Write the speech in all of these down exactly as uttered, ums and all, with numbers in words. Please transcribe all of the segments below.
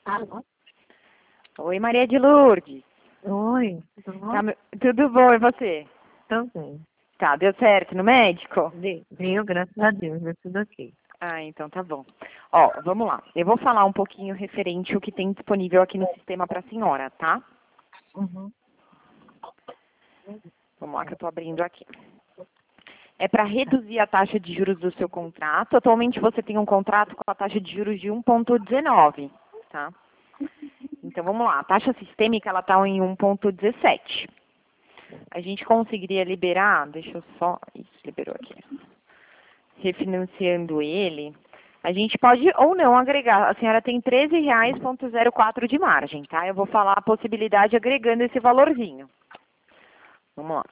Alô? Oi, Maria de Lourdes. Oi, tudo bom? Tá me- tudo bom, e você? Tô bem. Tá, deu certo no médico? De- Deu, graças a Deus, deu tudo ok. Ah, então tá bom. Ó, vamos lá. Eu vou falar um pouquinho referente ao que tem disponível aqui no sistema para a senhora, tá? Uhum. Vamos lá que eu tô abrindo aqui. É para reduzir a taxa de juros do seu contrato. Atualmente você tem um contrato com a taxa de juros de um vírgula dezenove, tá? Então vamos lá. A taxa sistêmica ela tá em um vírgula dezessete. A gente conseguiria liberar, deixa eu só, isso, liberou aqui. Refinanciando ele, a gente pode ou não agregar. A senhora tem treze reais e zero quatro de margem, tá? Eu vou falar a possibilidade agregando esse valorzinho. Vamos lá.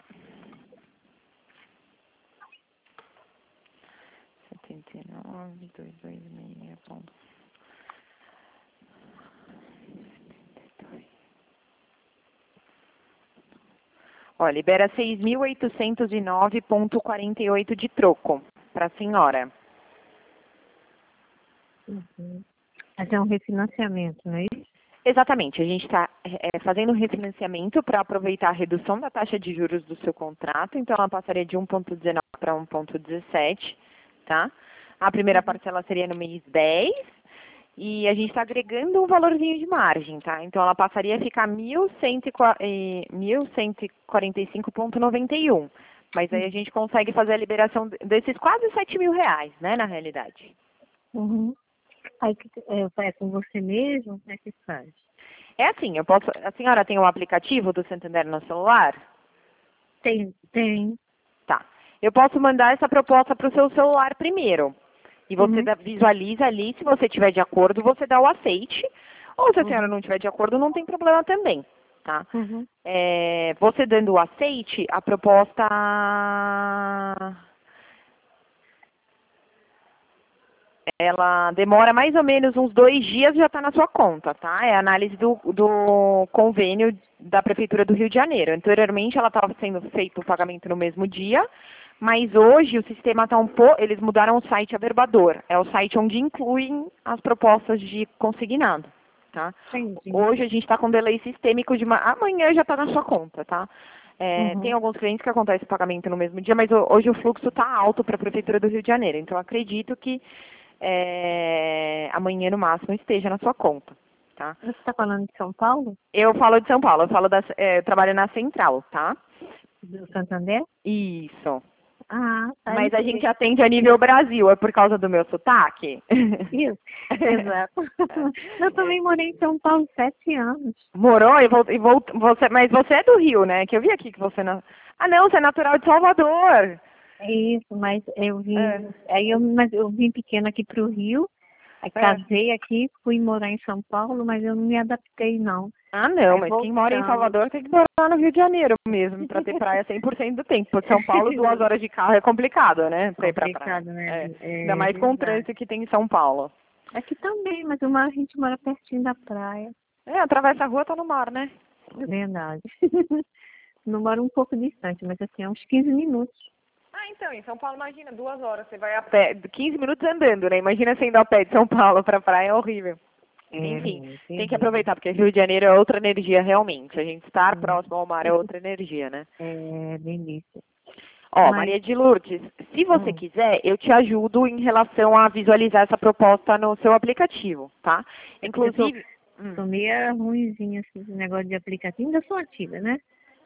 setenta e nove, duzentos e vinte e seis ponto. Ó, libera seis mil oitocentos e nove vírgula quarenta e oito de troco para a senhora. Uhum. Mas é um refinanciamento, não é isso? Exatamente, a gente está é, fazendo um refinanciamento para aproveitar a redução da taxa de juros do seu contrato, então ela passaria de um vírgula dezenove para um vírgula dezessete, tá? A primeira parcela seria no mês dez e a gente está agregando um valorzinho de margem, tá? Então ela passaria a ficar mil cento e quarenta e cinco vírgula noventa e um, mas aí a gente consegue fazer a liberação desses quase sete mil reais, né, na realidade. Uhum. Aí que é, faz com você mesmo? Como é que faz? É assim, eu posso. A senhora tem o aplicativo do Santander no celular? Tem, tem. Tá. Eu posso mandar essa proposta para o seu celular primeiro. E você Uhum. dá- visualiza ali, se você tiver de acordo, você dá o aceite. Ou se a senhora Uhum. não tiver de acordo, não tem problema também, tá? Uhum. É, você dando o aceite, a proposta ela demora mais ou menos uns dois dias e já está na sua conta, tá? É a análise do, do convênio da Prefeitura do Rio de Janeiro. Anteriormente ela estava sendo feito o pagamento no mesmo dia, mas hoje o sistema está um pouco, eles mudaram o site Averbador. É o site onde incluem as propostas de consignado, tá? Entendi. Hoje a gente está com delay sistêmico de uma, amanhã já está na sua conta, tá? É, Uhum. tem alguns clientes que acontece o pagamento no mesmo dia, mas ho- hoje o fluxo está alto para a Prefeitura do Rio de Janeiro. Então, eu acredito que é, amanhã, no máximo, esteja na sua conta, tá? Você está falando de São Paulo? Eu falo de São Paulo, eu falo da, é, eu trabalho na Central, tá? Do Santander? Isso. Ah, tá. Mas a Isso. gente atende a nível Brasil, é por causa do meu sotaque? Isso. Exato. Eu também morei em São Paulo sete anos. Morou e voltou, e voltou você, mas você é do Rio, né? Que eu vi aqui que você não. Ah, não, você é natural de Salvador. É isso, mas eu vim, É, aí eu, mas eu vim pequena aqui para o Rio, aí é. casei aqui, fui morar em São Paulo, mas eu não me adaptei não. Ah, não, Aí mas quem mora em voltando. Salvador tem que morar no Rio de Janeiro mesmo, pra ter praia cem por cento do tempo. Porque São Paulo, duas horas de carro é complicado, né? Pra ir pra praia. Complicado, né? É. Ainda É mais com o verdade. trânsito que tem em São Paulo. Aqui também, mas uma, a gente mora pertinho da praia. É, atravessa a rua, tá no mar, né? É verdade. Não moro um pouco distante, mas assim, é uns quinze minutos. Ah, então, em São Paulo, imagina, duas horas, você vai a pé, quinze minutos andando, né? Imagina você indo a pé de São Paulo pra praia, é horrível. É, Enfim, é tem que terrível. aproveitar, porque Rio de Janeiro é outra energia realmente. A gente estar próximo ao mar é outra energia, né? É delícia. Ó, Mas, Maria de Lourdes, se você hum, quiser, eu te ajudo em relação a visualizar essa proposta no seu aplicativo, tá? é porque eu tô, Inclusive, hum. tô meio ruimzinha assim, esse negócio de aplicativo. Ainda sou ativa, né?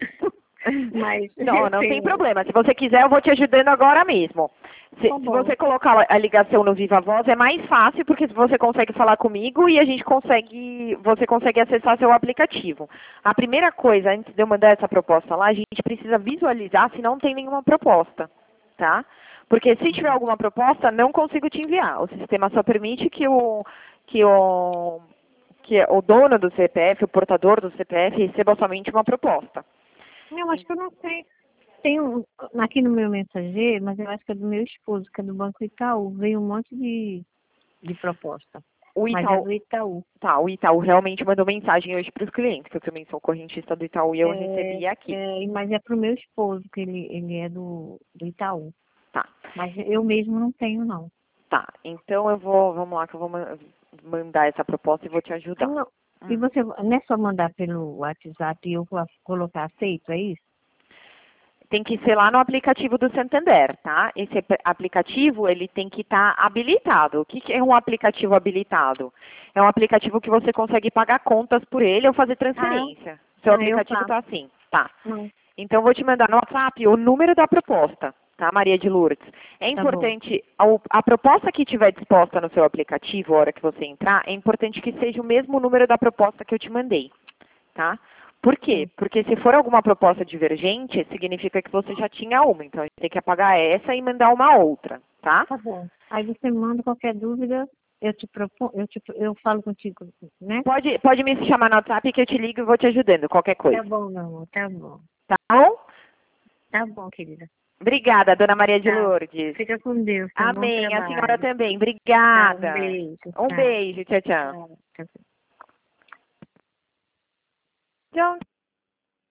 Mas Não, eu não tem tenho. problema. Se você quiser, eu vou te ajudando agora mesmo. Se, Tá se bom. você colocar a ligação no Viva Voz, é mais fácil, porque você consegue falar comigo e a gente consegue, você consegue acessar seu aplicativo. A primeira coisa, antes de eu mandar essa proposta lá, a gente precisa visualizar se não tem nenhuma proposta, tá? Porque se tiver alguma proposta, não consigo te enviar. O sistema só permite que o, que o, que o dono do C P F, o portador do C P F, receba somente uma proposta. Eu acho que eu não sei. Tem um aqui no meu mensageiro, mas eu acho que é do meu esposo, que é do Banco Itaú. Veio um monte de, de proposta. O Mas é Itaú, do Itaú. tá, o Itaú realmente mandou mensagem hoje para os clientes, que eu também sou correntista do Itaú e eu É, recebi aqui. é, mas é pro meu esposo, que ele, ele é do, do Itaú. Tá, Mas eu mesmo não tenho, não. tá. Então eu vou, vamos lá que eu vou, ma- mandar essa proposta e vou te ajudar. Ah, não. Hum. E você, não é só mandar pelo WhatsApp e eu vou colocar aceito, é isso? Tem que ser lá no aplicativo do Santander, tá? Esse ap- aplicativo, ele tem que estar habilitado. O que, que é um aplicativo habilitado? É um aplicativo que você consegue pagar contas por ele ou fazer transferência. Seu Ah, eu aplicativo faço. está assim, tá? Não. Então, eu vou te mandar no WhatsApp o número da proposta, tá, Maria de Lourdes? É Tá bom. importante, a, a proposta que estiver disposta no seu aplicativo, a hora que você entrar, é importante que seja o mesmo número da proposta que eu te mandei, tá? Por quê? Sim. Porque se for alguma proposta divergente, significa que você já tinha uma. Então, a gente tem que apagar essa e mandar uma outra, tá? Tá bom. Aí você manda qualquer dúvida, eu te proponho, eu, te, eu falo contigo, né? Pode, pode me chamar no WhatsApp que eu te ligo e vou te ajudando, qualquer Tá coisa. bom, meu amor, tá bom. Tá bom? Tá bom, querida. Obrigada, dona Maria de Tá. Lourdes. Fica com Deus, tá? Bom Amém. A senhora trabalho. também. Tá, Obrigada. um beijo. Um Tá. beijo. Tchau, tchau. Tchau. Tchau. Tchau.